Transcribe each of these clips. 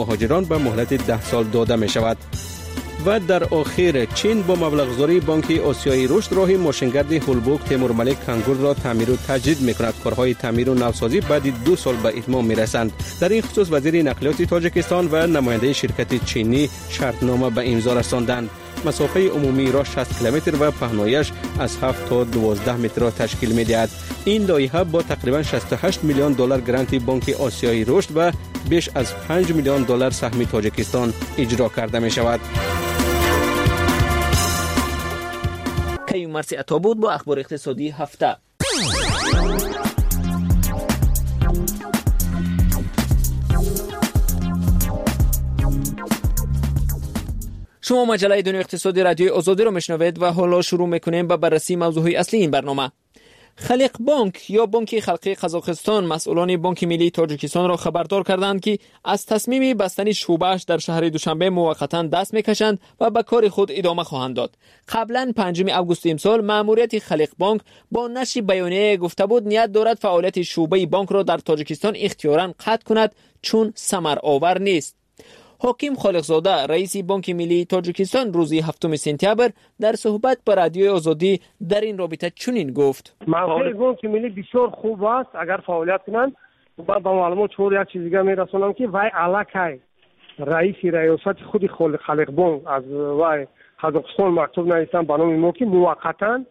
مهاجران به مهلت 10 سال داده می شود. و در آخر چین با مبلغ‌گذاری بانک آسیایی رشد راه ماشینگرد هولبوک تیمور ملک کانگور را تعمیر و تجدید می‌کند. کارهای تعمیر و نوسازی بعد 2 سال به اتمام می‌رسند. در این خصوص وزیر نقلیات تاجیکستان و نماینده شرکت چینی شرطنامه به امضا رساندند. مسافه عمومی را 60 کیلومتر و پهنایش از 7 تا 12 متر را تشکیل می‌دهد. این لایحه با تقریباً 68 میلیون دلار گرانت بانک آسیایی رشد و بیش از 5 میلیون دلار سهم تاجیکستان اجرا کرده می‌شود. کیوم مرسی عطا بود با اخبار اقتصادی هفته. شما مجله دنیا اقتصادی رادیو آزادی رو میشنوید و حالا شروع میکنیم با بررسی موضوعی اصلی این برنامه. خلیق بانک یا بانک خلقی قزاقستان مسئولان بانک ملی تاجیکستان را خبردار کردند که از تصمیم بستن شعبه‌اش در شهر دوشنبه موقتا دست میکشند و به کار خود ادامه خواهند داد. قبلا 5 آگوست امسال مأموریت خلیق بانک با نشر بیانیه گفته بود نیت دارد فعالیت شعبه بانک را در تاجیکستان اختیاراً قطع کند چون ثمر آور نیست. حاکم خالقزاده رئیس بانک ملی تاجیکستان روز 7 سپتامبر در صحبت با رادیو آزادی در این رابطه چنین گفت: موقع بانک ملی بسیار خوب است اگر فعالیت کنند. با معلومات چور یک چیز دیگه میرسونم که وای الکی رئیس ریاست خود خلیق بانک از وای قزاقستان مکتوب نوشتن به نام ما که موقتا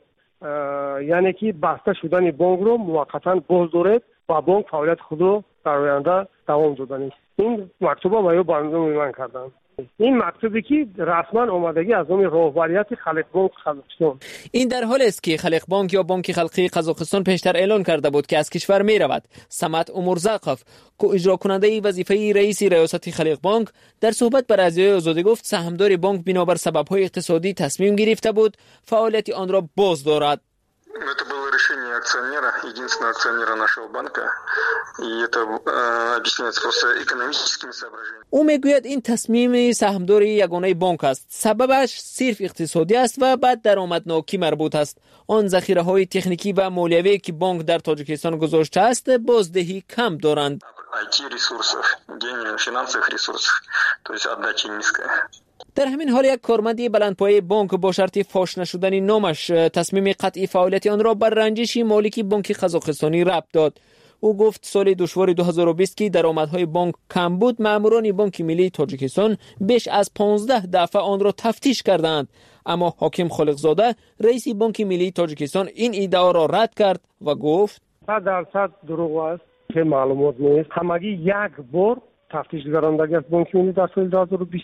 یعنی که بسته شدن بانک رو موقتا باز دارد و بانک فعالیت خود رو در آینده دوام دادن. این مکتوبا با بنده میمان کردن. این مکتوبی که رسما آمادگی از نام راهبریت خلیق بانک قزاقستان. این در حالی است که خلیق بانک یا بانک خلقی قزاقستان پیشتر اعلان کرده بود که از کشور می رود. سمت امورزاقف که اجرا کننده وظیفه رئیس ریاست خلیق بانک در صحبت با رادیو آزادی گفت سهامدار بانک بنابر سبب‌های اقتصادی تصمیم گرفته بود فعالیت آن را باز دارد. Это было решение акционера, единственного акционера нашего банка, и это объясняется просто экономическими соображениями. او میگوید این تصمیم سهامدار یگانه بانک است. سببش صرف اقتصادی است و بعد درآمدناکی مربوط است. آن ذخیره‌های تکنیکی و مالیوی که بانک در تاجیکستان گذاشته است بازدهی کم دارند. IT-ресурсов, финансовых ресурсов, то есть отдача низкая. در همین حال یک کارمند بلندپایه بانک با شرط فاش نشدن نامش تصمیم قطعی فعالیت آن را بر رنجش مالک بانک قزاقستانی ربط داد. او گفت سال دشوار 2020 که درآمدهای بانک کم بود، ماموران بانک ملی تاجیکستان بیش از 15 دفعه آن را تفتیش کردند. اما حاکم خالقزاده رئیس بانک ملی تاجیکستان این ادعا را رد کرد و گفت 100% دروغ است که معلومات نیست. همگی یک بار تفتیش گرانده است بانک ملی در سال 2020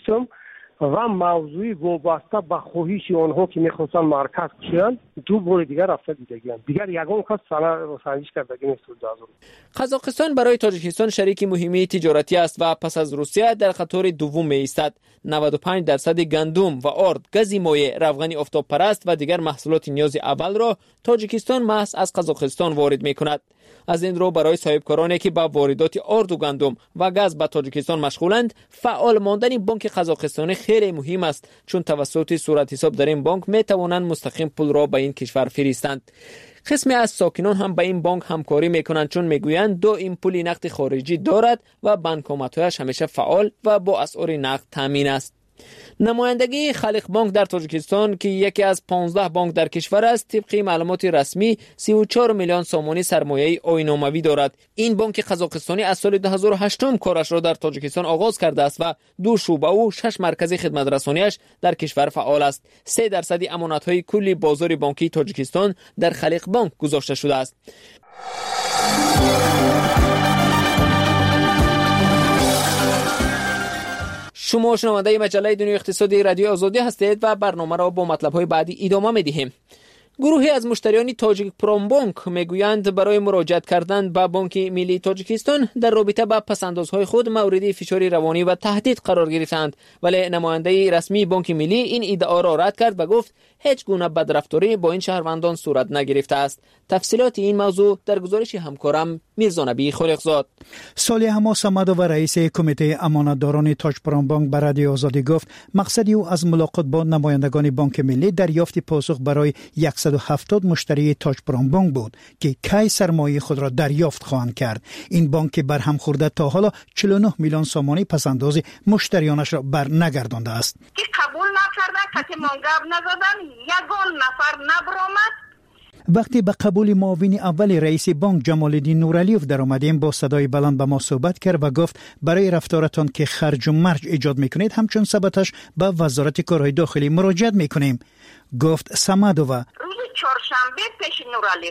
و موضوعی وابسته به خواهش آنها که میخواستن مرکز کشن 2 بار دیگر رفته دیدگیان دیگر یگان کس سنجش کردگی نیست. قزاقستان برای تاجیکستان شریک مهمی تجارتی است و پس از روسیه در خطر دوم می ایستد. 95% گندم و آرد، گاز مایع، روغن آفتاب پرست و دیگر محصولات نیاز اول را تاجیکستان محض از قزاقستان وارد می کند. از این رو برای صاحبکارانی که با واردات آرد و گندم و گاز به تاجیکستان مشغولند فعال ماندن بانک قزاقستانی خیلی مهم است، چون توسط صورت حساب در این بانک می توانند مستقیم پول را به این کشور فرستند. قسمی از ساکنان هم با این بانک همکاری میکنند چون میگویند دائم پول نقد خارجی دارد و بانکومت‌هایش همیشه فعال و با اسعار نقد تامین است. نمایندگی خلیق بانک در تاجیکستان که یکی از 15 بانک در کشور است، طبق معلومات رسمی 34 میلیون سامانی سرمایه عین‌آموی دارد. این بانک قزاقستانی از سال 2008 کارش را در تاجیکستان آغاز کرده است و 2 شعبه و 6 مرکز خدمت رسانیش در کشور فعال است. 3% امانت‌های کل بازار بانکی تاجیکستان در خلیق بانک گذاشته شده است. شما شنونده مجله دنیا اقتصادی رادیو آزادی هستید و برنامه را با مطلب‌های بعدی ادامه می‌دهیم. گروهی از مشتریان تاجیک پروم بانک میگویند برای مراجعت کردن به بانک ملی تاجیکستان در رابطه با پس‌اندازهای خود مورد فشار روانی و تهدید قرار گرفتند، ولی نماینده رسمی بانک ملی این ادعا را رد کرد و گفت هیچ گونه بدرفتاری با این شهروندان صورت نگرفته است. تفصیلات این موضوع در گزارش همکارم میرزا نبی خالقزاد. صالح صمدوف رئیس کمیته امانتداران تاجپوران بانک به رادیو آزادی گفت مقصدی او از ملاقات با نمایندگان بانک ملی دریافت پاسخ برای 170 مشتری تاجپوران بانک بود که کی سرمایه خود را دریافت خواهند کرد. این بانک برهم خورده تا حالا 49 میلیون سامانی پسنداز مشتریانش را بر نگردانده است. که قبول نکرده، کسی منگب نزدن، یگان نفر نبرامد. وقتی به قبول معاون اول رئیس بانک جمال الدین نورعلیوف در آمدیم با صدای بلند به ما صحبت کرد و گفت برای رفتارتان که خرج و مرج ایجاد میکنید همچون ثبتش به وزارت کارهای داخلی مراجعه میکنیم. گفت صمدوف. روز چهارشنبه پیش نورعلیوف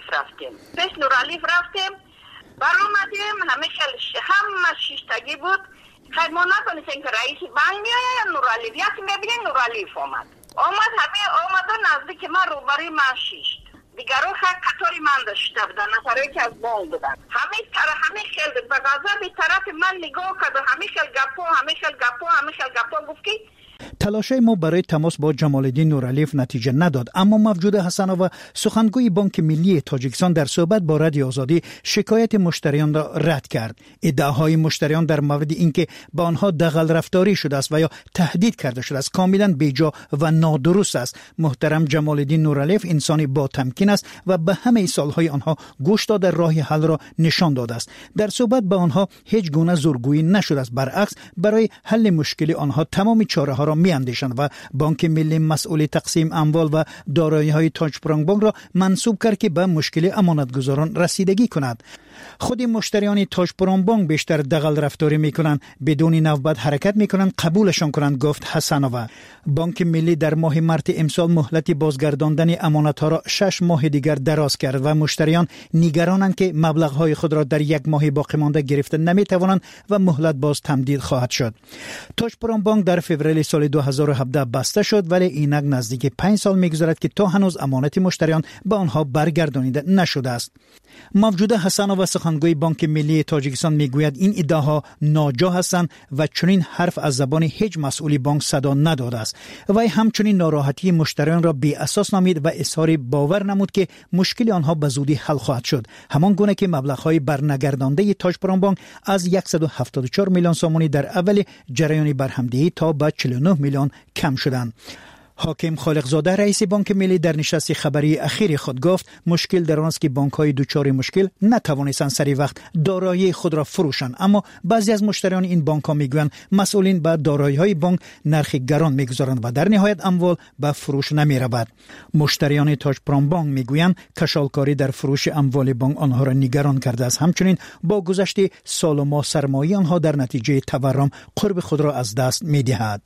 رفتیم برآمدیم، همه شیشتگی بود. خیلی ما ندانستیم که رئیس بانک میآید یا نورعلیوف. یکی میبینیم نورعلیوف آمد همه آمده نزدیک من روبروی من شیشت. دیگران خیلی قطاری من داشته بودن، نفرهایی که از بانک بودن. همه خیلی به غضب طرف من نگاه کرد و همه خیلی گپا گفت که تلاشای ما برای تماس با جمال الدین نورعلیوف نتیجه نداد، اما موجود حسنوف سخنگوی بانک ملی تاجیکستان در صحبت با رادیو آزادی شکایت مشتریان را رد کرد. ادعاهای مشتریان در مورد اینکه با آنها دغل رفتاری شده است و یا تهدید کرده شده است کاملا بیجا و نادرست است. محترم جمال الدین نورعلیوف انسانی با تمکین است و به همه سالهای آنها گوش داده راه حل را نشان داده است. در صحبت با آنها هیچ گونه زورگویی نشده است، برعکس برای حل مشکل آنها تمام چاره‌ها را می‌اندیشند و بانک ملی مسئول تقسیم اموال و دارایی‌های تاجپوران بانک را منصوب کرد که به مشکل امانتگزاران رسیدگی کند. خود مشتریان تاجپوران بانک بیشتر دغل رفتاری میکنند، بدون نوبت حرکت میکنند، قبولشان کنند، گفت حسنوف. بانک ملی در ماه مارس امسال مهلت بازگرداندن امانت‌ها را 6 ماه دیگر دراز کرد و مشتریان نگرانند که مبلغ‌های خود را در یک ماه باقی مانده گرفته نمیتوانند و مهلت باز تمدید خواهد شد. تاجپوران بانک در فوریه سال 2017 بسته شد، ولی اینک نزدیک 5 سال میگذرد که تا هنوز امانت مشتریان به آنها برگردانیده نشده است. موجود حسنوف سخنگوی بانک ملی تاجیکستان میگوید این ادعاها ناجا هستند و چنین حرف از زبان هیچ مسئول بانک صدا نداده است. وی همچنین ناراحتی مشتریان را بی اساس نامید و اظهار باور نمود که مشکل آنها به زودی حل خواهد شد، همان گونه که مبلغ‌های برنگردانده تاجپوران بانک از 174 میلیون سامانی در اول جریان برهمدهی تا به 49 میلیون کم شدند. حاکم خالقزاده رئیس بانک ملی در نشست خبری اخیر خود گفت مشکل در آن است که بانک‌های دچار مشکل نتوانستند سری وقت دارایی خود را فروشند، اما بعضی از مشتریان این بانک‌ها میگویند مسئولین به دارایی‌های بانک نرخ گران میگذارند و در نهایت اموال به فروش نمی‌رود. مشتریان تاجپوران بانک میگویند کشالکاری در فروش اموال بانک آنها را نگران کرده است. همچنین با گذشت سال و ماه سرمایه آنها در نتیجه تورم قرب خود را از دست می‌دهد.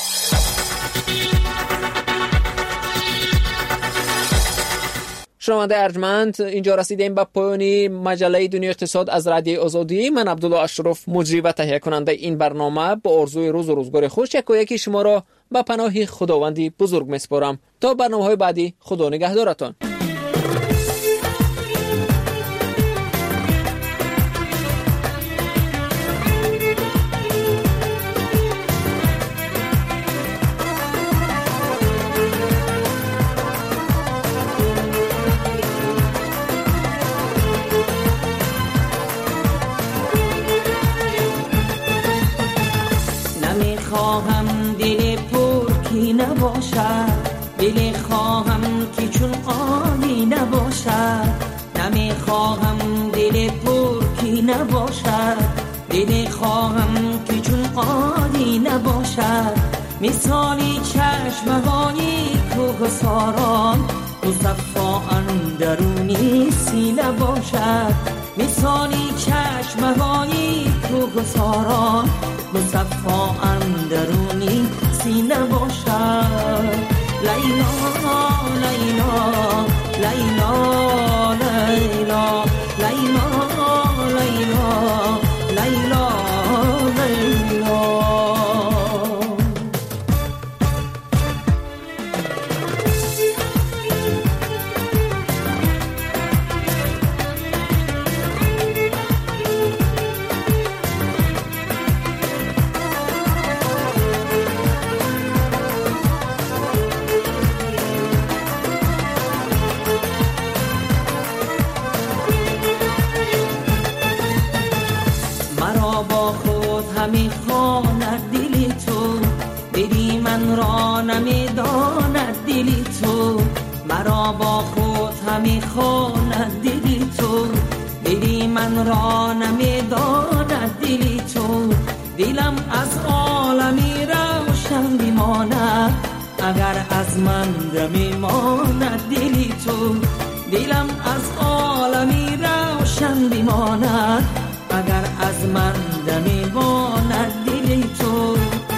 شنونده ارجمند، اینجا رسیدیم به پایان مجله دنیا اقتصاد از رادیو آزادی. من عبدالله اشرف مجری و تهیه کننده این برنامه با آرزوی روز و روزگار خوش یکی شما را به پناه خداوندی بزرگ میسپارم. تا برنامه‌های بعدی، خدا نگهدارتان. خواهم دل پرکی نباشد، دل خواهم که چون آبی نباشد. نمیخواهم دل پرکی نباشد، دل خواهم که چون آبی نباشد. مثالی چشمهایی کوهساران مصفا اندرونی سینه باشد. مثالی چشمهایی کوهساران مصفا اندرونی سینه باشد. لیلا لیلا لیلا لیلا لیلا لیلا لیلا لیلا. همی خواند دلی تو، دلی من را نمیداند دلی تو. دلم از عالمی روشن بماند اگر از من بماند دلی تو. دلم از عالمی روشن بماند اگر از من بماند دلی تو.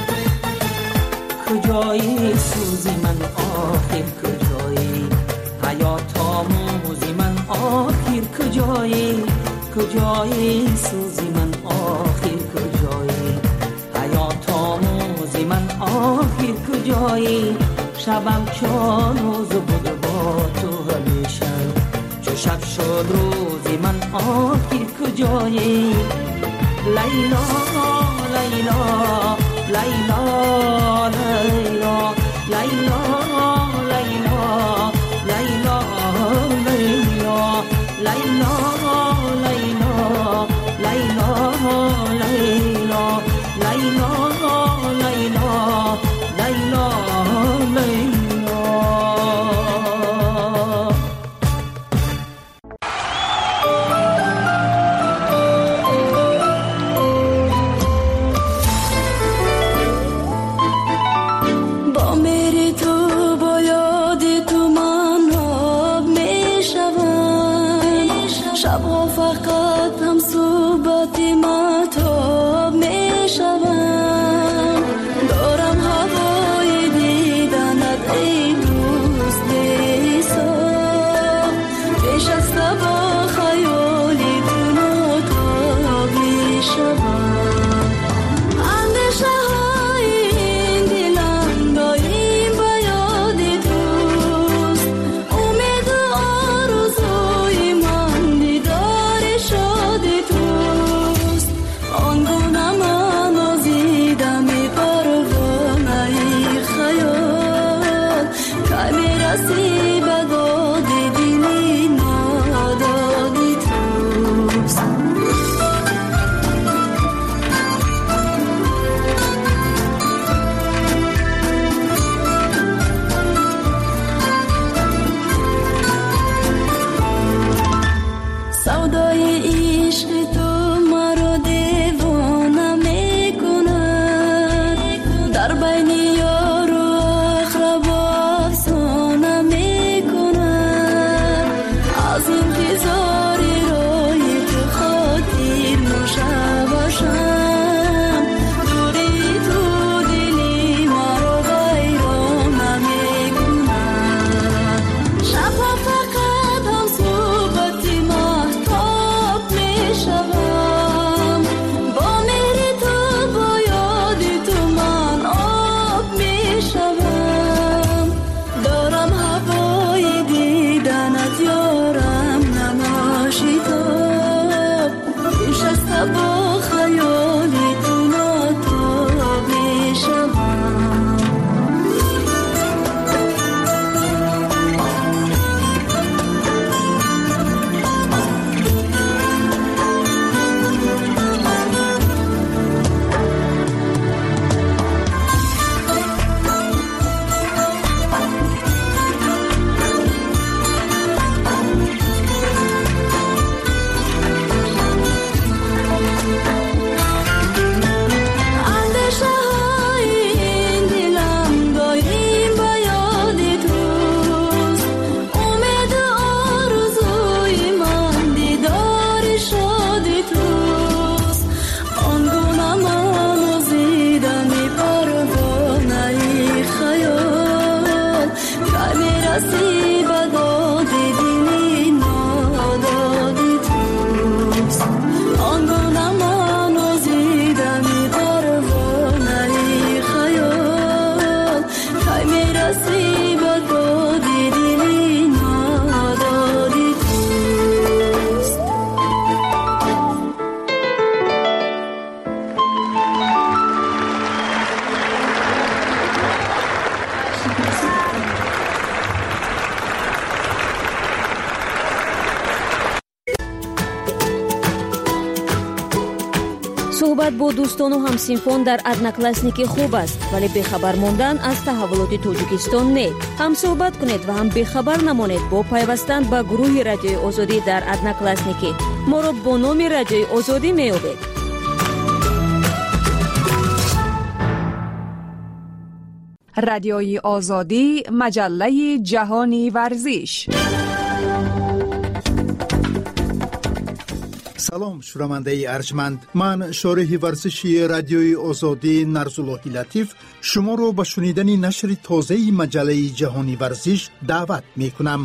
کجایی سوزی من آخر کجایی، حیات آموزی من آخر کجایی، کجایی سوزی من آخر کجایی، حیات آموزی من آخر کجایی. شبم چون روز بود با تو همیشه، چو شب شد روزی من آخر کجایی. لیلا لیلا لیلا لیلا لیلا لیلا لیلا لیلا لیلا لیلا لیلا لیلا لیلا لیلا لیلا. صحبت با دوستان و همسینفان در ادناکلاسنیکی خوب است، ولی بخبر ماندن از تحولات تاجیکستان نه. هم صحبت کنید و هم بخبر نمانید با پیوستن به گروه رادیوی آزادی در ادناکلاسنیکی. ما را با نام رادیوی آزادی می‌یابید. رادیوی آزادی، مجله جهانی ورزش. سلام شنونده ارجمند، من شارح ورزشی رادیوی آزادی نرزاللهی لطیف شما رو به شنیدن نشر تازه مجله جهانی ورزش دعوت می کنم.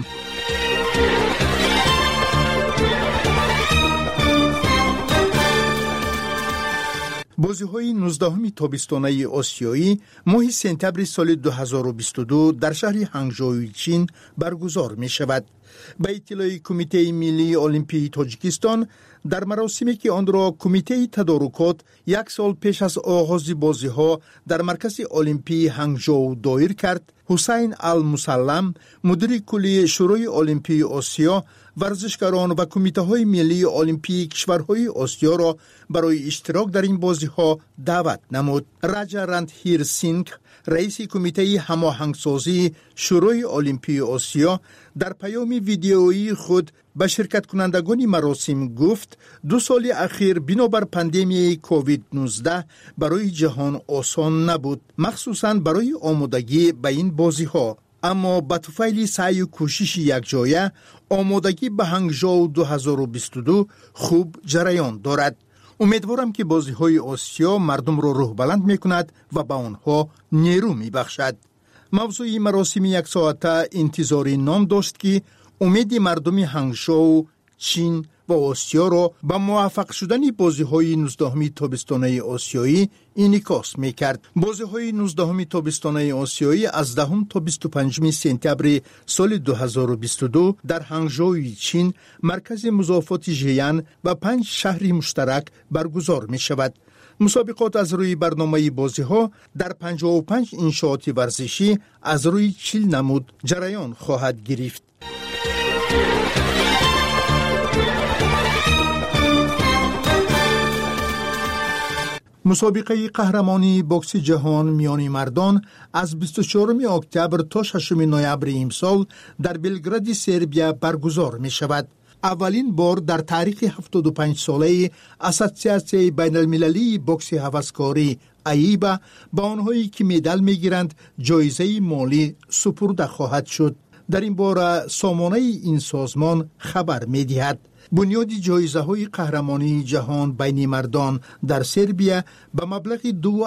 بازی‌های 19 تابستانه آسیایی ماه سپتامبر سال 2022 در شهر هنگژو چین برگزار می شود. به اطلاع کمیته ملی المپیک تاجیکستان، در مراسمی که آن را کمیته تدارکات یک سال پیش از آغاز بازی‌ها در مرکز المپیک هنگژو دایر کرد، حسین المسلم، مدیر کلی شورای المپیک آسیا، ورزشکاران و کمیته‌های ملی المپیک کشورهای آسیا را برای اشتراک در این بازی‌ها دعوت نمود. راجا رندهیر سینگ، رئیس کمیته هماهنگسازی شورای المپیک آسیا، در پیام ویدیویی خود به شرکت کنندگان مراسم گفت 2 سال اخیر بنابر پاندمی کووید 19 برای جهان آسان نبود، مخصوصاً برای آمادگی به این بازی‌ها. اما با طفیل سعی و کوشش یکجایه آمادگی به هنگژو 2022 خوب جریان دارد. امیدوارم که بازی‌های آسیا مردم را روح بلند می‌کند و به آنها نیرو می‌بخشد. موضوع مراسم یک ساعته انتظاری نام داشت که امید مردم هنگژو، چین و آسیا را به موفق شدن بازی‌های 19 تابستانه آسیایی انعکاس می‌کرد. بازی‌های 19 تابستانه آسیایی از 10 تا 25 سپتامبر سال 2022 در هنگژو چین، مرکز مضافات ژیان و 5 شهر مشترک برگزار می‌شود. مسابقات از روی برنامه بازی‌ها در 55 انشاءات ورزشی از روی 40 نمود جریان خواهد گرفت. مسابقه قهرمانی بوکس جهان میان مردان از 24 اکتبر تا 6 نوامبر امسال در بلگراد سربیا برگزار می شود. اولین بار در تاریخ 75 ساله اساسیاسیون بین المللی بوکس هوسکاری ایبا با آنهایی که مدال میگیرند جایزه مالی سپرده خواهد شد. در این باره سامانه این سازمان خبر می‌دهد بنیاد جایزه‌های قهرمانی جهان بین مردان در سربیا به مبلغ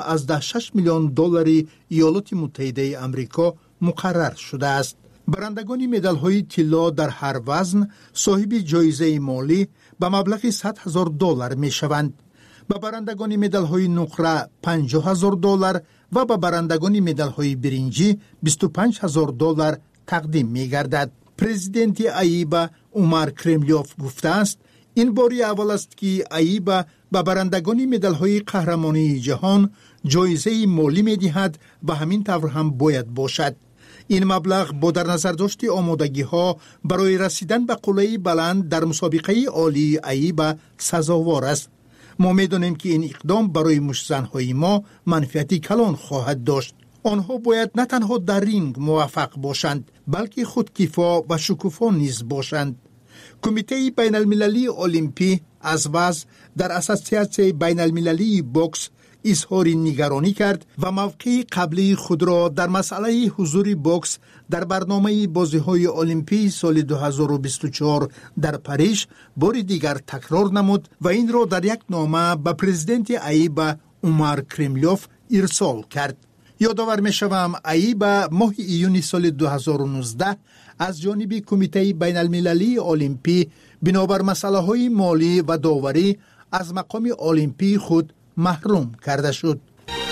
2.6 میلیون دلار ایالات متحده آمریکا مقرر شده است. برندگان مدال‌های طلا در هر وزن صاحب جایزه مالی به مبلغ 100,000 دلار می‌شوند. به برندگان مدال‌های نقره 50,000 دلار و به برندگان مدال‌های برنجی 25,000 دلار تقدیم می‌گردد. پرزیدنت ایبا عمر کرملیوف گفته است این باری اول است که ایبا به برندگان مدال‌های قهرمانی جهان جایزه مالی می‌دهد و همین طور هم باید باشد. این مبلغ با در نظر داشت آمادگی‌ها برای رسیدن به قله بلند در مسابقه عالی ایبا سزاوار است. ما می‌دانیم که این اقدام برای مشت‌زن‌های ما منفعتی کلان خواهد داشت. آنها باید نه تنها در رینگ موفق باشند بلکه خودکفا و شکوفا نیز باشند. کمیته بین المللی المپیک از وضع در اساسیاسیون بین المللی بوکس اظهار نگرانی کرد و موقع قبلی خود را در مسئله حضور بوکس در برنامه بازی‌های المپیک سال 2024 در پاریس بار دیگر تکرار نمود و این را در یک نامه به پرزیدنت ایبا عمر کرملیوف ارسال کرد. یادآور می‌شوم ایبا ماه ایون سال 2019 از جانب کمیته بین المللی المپیک بنابر مسائل مالی و داوری از مقام المپیک خود محروم کرده شد.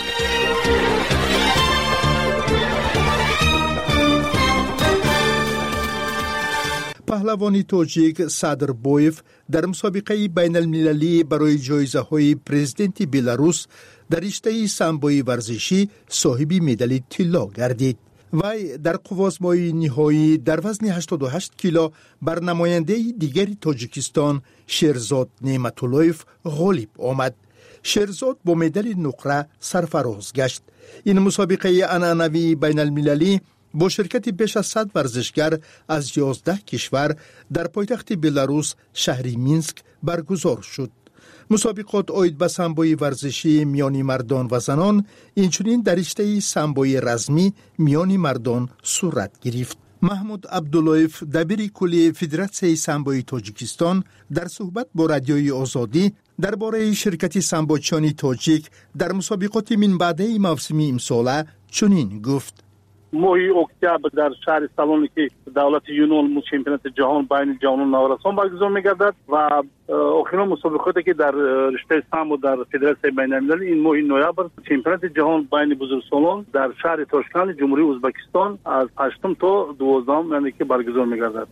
پهلوانی تاجیک صدر بویف در مسابقه بین المللی برای جایزه های پرزیدنت بلاروس در رشته سامبوی ورزشی صاحب مدال طلا گردید. وی در قوازمای نهایی در وزن 88 کیلو بر نماینده دیگر تاجیکستان شیرزاد نعمت‌اللهیف غالب آمد. شیرزاد با مدال نقره سرفراز گشت. این مسابقه عنعنوی بین المللی با شرکت بیش از 100 ورزشگر از 11 کشور در پایتخت بلاروس شهر مینسک برگزار شد. مسابقات اوید به سامبوی ورزشی میان مردان و زنان، اینچنین در رشته سامبوی رزمی میان مردان صورت گرفت. محمود عبداللهیف دبیر کلی فدراسیون سامبوی تاجیکستان در صحبت با رادیوی آزادی درباره شرکت سامبوچانی تاجیک در مسابقات من بعده موسمی امساله چنین گفت: ماه اکتبر در شهر سالونیکی دولت یونان چمپیونات جهان بین جوانان نوآوران برگزار می‌گردد و آخرین مسابقاتی که در رشته سامبو در فدراسیون بین‌المللی این ماه نوامبر چمپیونات جهان بین بزرگسالان در شهر تاشکند جمهوری ازبکستان از 8 تا 12 یعنی که برگزار می‌گردد.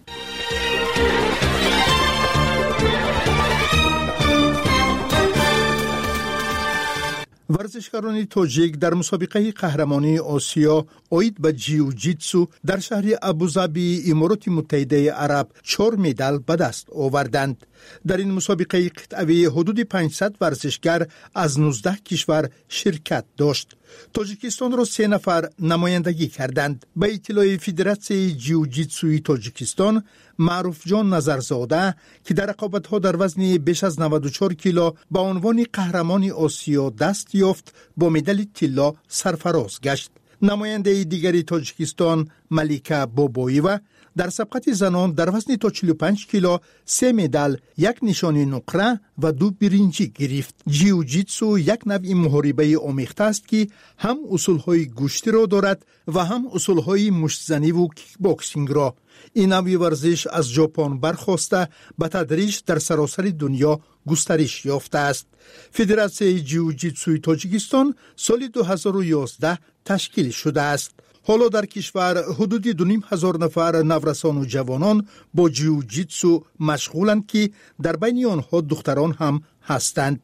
ورزشکاران تاجیک در مسابقه قهرمانی آسیا اوید به جیوجیتسو در شهر ابوظبی امارات متحده عرب 4 مدال به دست آوردند. در این مسابقه قطعی حدود 500 ورزشگر از 19 کشور شرکت داشت. تاجیکستان را 3 نفر نمایندگی کردند. به اطلاع فدراسیون جیوجیتسوی تاجیکستان، معروف جان نظرزاده که در رقابت‌ها در وزن بیش از 94 کیلو با عنوان قهرمان آسیا دست یافت، با مدال طلا سرفراز گشت. نماینده دیگری تاجیکستان ملیکا باباییوا در سبقت زنان در وزن تا 45 کیلو 3 مدال، 1 نشانی نقره و 2 برنجی گرفت. جیوجیتسو یک نوع محاربه آمیخته است که هم اصولهای گوشتی را دارد و هم اصولهای مشتزنی و کیک باکسینگ را. این نوع ورزش از ژاپن برخاسته به تدریج در سراسر دنیا گسترش یافته است. فدراسیون جیوجیتسوی تاجیکستان سال 2011 تشکیل شده است. حالا در کشور حدود 2500 نفر نورسان و جوانان با جیوجیتسو مشغولند که در بین آنها دختران هم هستند.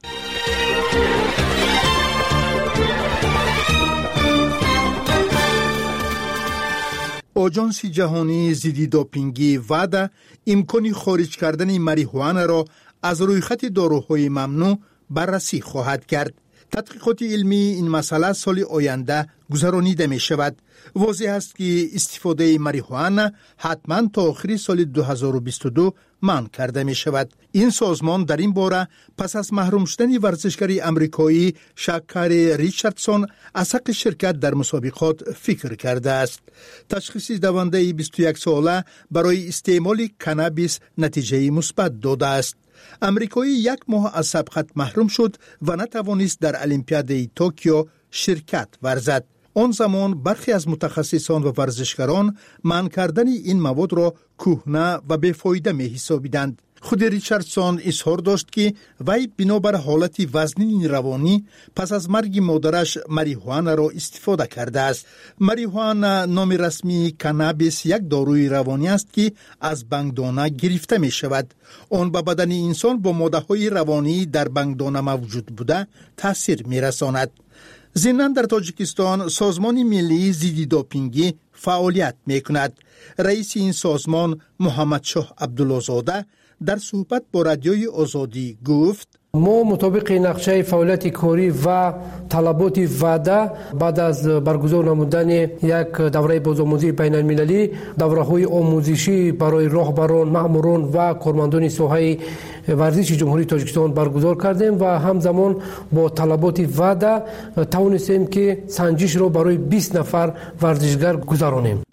آژانس جهانی ضد دوپینگی وعده امکان خارج کردن ماریجوانا را از رویخط داروهای ممنوع بررسی خواهد کرد. تحقیقات علمی این مسئله سال آینده گذرانیده می شود. واضح است که استفاده ماریجوانا حتما تا آخر سال 2022 منع کرده می شود. این سازمان در این باره پس از محروم شدن ورزشکار امریکایی شاکاری ریچاردسون از حق شرکت در مسابقات فکر کرده است. تشخیص دونده 21 ساله برای استعمال کانابیس نتیجه مثبت داده است. امریکایی 1 ماه از سبقت محروم شد و نتوانست در المپیاد توکیو شرکت ورزد. آن زمان برخی از متخصصان و ورزشکاران منع کردن این مواد را کهنه و بیفایده می حسابیدند. خود ریچاردسون اظهار داشت که وی بنابر حالت وزنی روانی پس از مرگ مادرش ماریجوانا را استفاده کرده است. ماریجوانا نام رسمی کانابیس یک داروی روانی است که از بنگدانه گرفته می شود. آن به بدن انسان با ماده‌های روانی در بنگدانه موجود بوده تاثیر می رساند. ضمناً در تاجیکستان سازمان ملی ضد دوپینگی فعالیت می کند. رئیس این سازمان محمد شاه عبدالله‌زاده در صحبت با رادیوی آزادی گفت: ما مطابق نقشه فعالیت کاری و طلبات وعده بعد از برگزار نمودن یک دوره بازآموزی بین المللی، دوره‌های آموزشی برای راهبران، مأموران و کارمندان ساحه ورزش جمهوری تاجیکستان برگزار کردیم و همزمان با طلبات وعده توانستیم که سنجش را برای 20 نفر ورزشگر گذرانیم.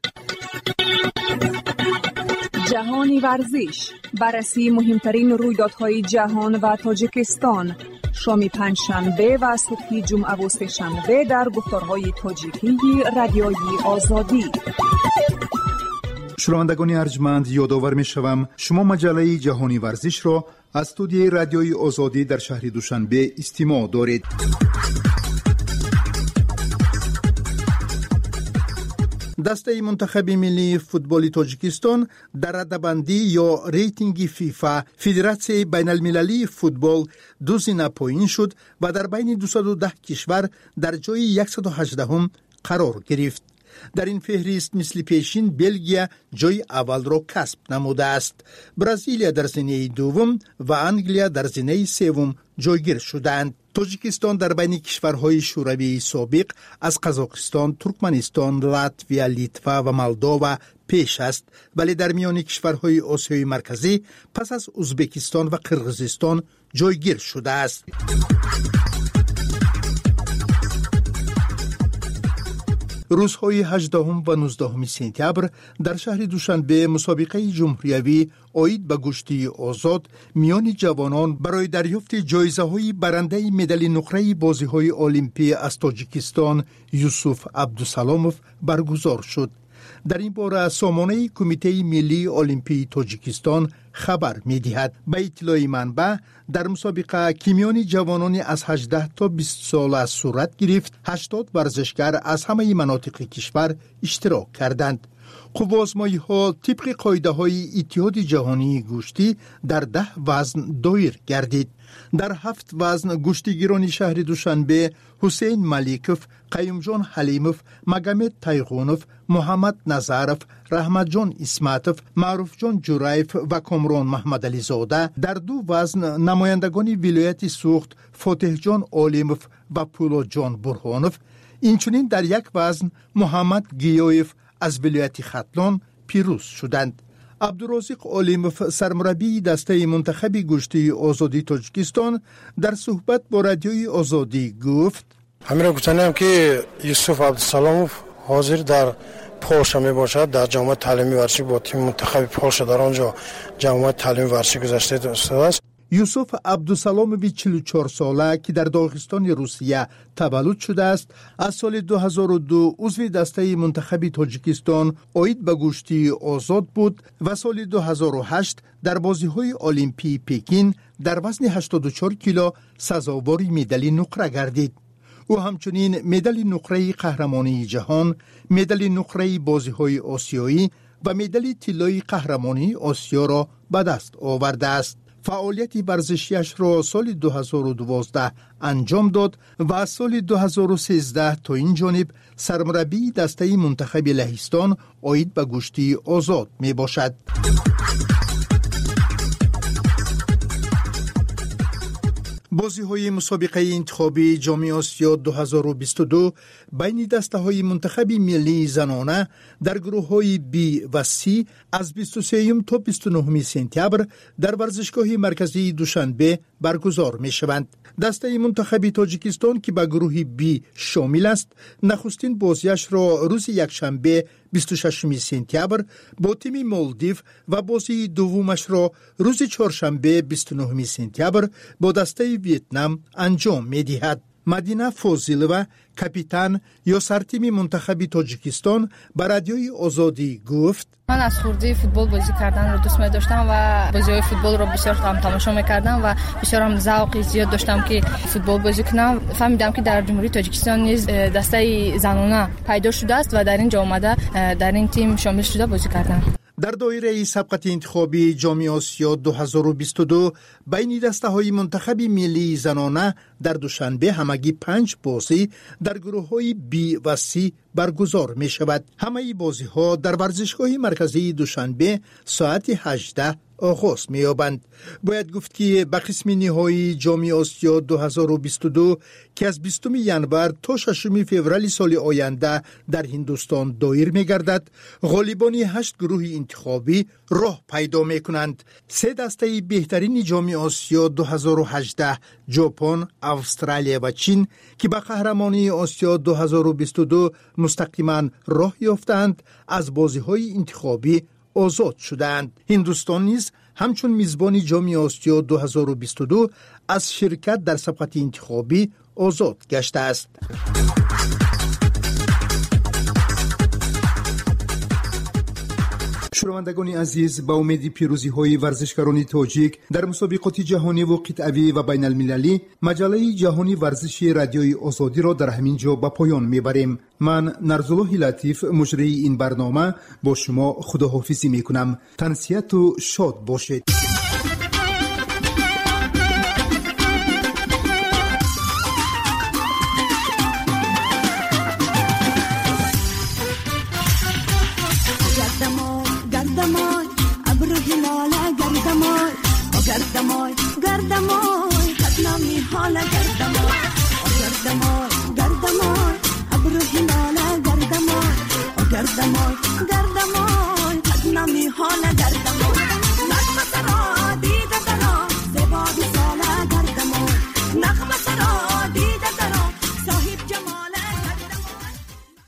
جهانی ورزش، بررسی مهمترین رویدادهای جهان و تاجیکستان، شام پنجشنبه و صبح جمعه و سه‌شنبه در گفتارهای تاجیکی رادیوی آزادی. شنوندگان ارجمند، یادآور می‌شوم شما مجله جهانی ورزش را از استودیوی رادیوی آزادی در شهر دوشنبه استماع دارید. دسته منتخب ملی فوتبال تاجیکستان در رده‌بندی یا ریتینگ فیفا فدراسیون بین المللی فوتبال 2 زینه پایین شد و در بین 210 کشور در جای 118 قرار گرفت. در این فهرست مثل پیشین بلژیا جای اول را کسب نموده است. برزیلیا در زینه دوم و انگلیا در زینه سوم جایگیر شدند. تاجیکستان در بین کشورهای شوروی سابق از قزاقستان، ترکمنستان، لاتویا، لیتوا و مولداوا پیش است، ولی در میان کشورهای آسیای مرکزی پس از ازبکستان و قرقیزستان جایگیر شده است. روزهای 18 و 19 سپتامبر در شهر دوشنبه مسابقه جمهوریوی آید به گشتی آزاد میان جوانان برای دریافت جایزه‌های برنده مدال نقره بازی‌های المپی از تاجیکستان یوسف عبدالسلاموف برگزار شد. در این باره سامانه کمیته ملی المپی تاجیکستان خبر می‌دهد. به اطلاع منبع در مسابقه که میان جوانان از 18 تا 20 ساله صورت گرفت، 80 ورزشکار از همه مناطق کشور اشتراک کردند. قوازمایی‌ها طبق قاعده‌های اتحاد جهانی گوشتی در 10 وزن دایر گردید. در 7 وزن گشتیگیران شهر دوشنبه حسین ملیکوف، قیوم جان حلیموف، مگمد تایغونوف، محمد نظرف، رحمت جان اسمتوف، معروف جان جورایف و کامران محمد علی زاده در 2 وزن نمایندگان ولایت سوخت فاتح جان عالموف و پولاد جان برهانوف، اینچنین در 1 وزن محمد گیایف از ولایت ختلان پیروز شدند. عبدالرازق عالموف سرمربی دسته منتخب گشتی آزادی تاجیکستان در صحبت با رادیوی آزادی گفت: همین گفتنیم که یوسف عبدالسلاموف حاضر در پولشا می باشد. در جامعه تعلیمی ورزشی با تیم منتخب پولشا در آنجا جامعه تعلیمی ورزشی گذاشته است. یوسف عبدالسلاموف 44 ساله که در داغستان روسیه تولد شده است، از سال 2002 عضو دسته منتخب تاجیکستان آید به گشتی آزاد بود و سال 2008 در بازی‌های المپی پکین در وزن 84 کیلو سزاوار مدال نقره گردید. او همچنین مدال نقره قهرمانی جهان، مدال نقره بازی‌های آسیایی و مدال طلای قهرمانی آسیا را به دست آورده است. فعالیت ورزشیش را سال 2012 انجام داد و از سال 2013 تا این جانب سرمربی دسته منتخب لهستان آید به گشتی آزاد می باشد. بازی‌های مسابقه انتخابی جام آسیا 2022 بین دسته‌های منتخب ملی زنانه در گروه‌های B و C از 23 تا 29 سپتامبر در ورزشگاه مرکزی دوشنبه برگزار می‌شوند. دسته منتخب تاجیکستان که به گروه B شامل است، نخستین بازیش را روز یکشنبه 26 سپتامبر با تیم مالدیو و بازی دومش را روز چهارشنبه 29 سپتامبر با دسته ویتنام انجام می‌دهد. مدینه فاضلова کاپیتان یا سرتیم منتخب تاجیکستان به رادیوی آزادی گفت: من از خردی فوتبال بازی کردن رو دوست داشتم و بازی‌های فوتبال رو بسیار تماشا می‌کردم و بسیار هم ذوق زیاد داشتم که فوتبال بازی کنم. فهمیدم که در جمهوری تاجیکستان نیز دسته زنانه پیدا شده است و در اینجا آمده در این تیم شامل شده بازی کردم. در دایره سبقت انتخابی جام آسیا 2022 بین دسته‌های منتخب ملی زنانه در دوشنبه همگی 5 بازی در گروه‌های B و C برگزار می شود. همه بازی‌ها در ورزشگاه مرکزی دوشنبه ساعت 18 آغاز می یابند. باید گفت که به قسم نهایی جام آسیا 2022 که از 20 ینور تا 6 فوریه سال آینده در هندوستان دایر می گردد، غالبان 8 گروه انتخابی راه پیدا می کنند. 3 دسته بهترین جام آسیا 2018 ژاپن، استرالیا و چین که به قهرمانی آسیا 2022 مستقیما راه یافتند، از بازی‌های انتخابی آزاد شدند. هندوستان نیز همچون میزبان جام آسیا 2022 از شرکت در سبقت انتخابی آزاد گشته است. شنوندگان عزیز، با امید پیروزی های ورزشکاران تاجیک در مسابقات جهانی و قطعی و بین المللی، مجله جهانی ورزشی رادیوی آزادی را در همین جا به پایان میبریم. من نرزالله لطیف مجری این برنامه با شما خداحافظی میکنم. تنسیت و شاد باشید. گردمای گردمای قدنامی حالا گردمای گردمای گردمای ابرو هلالا گردمای گردمای گردمای قدنامی حالا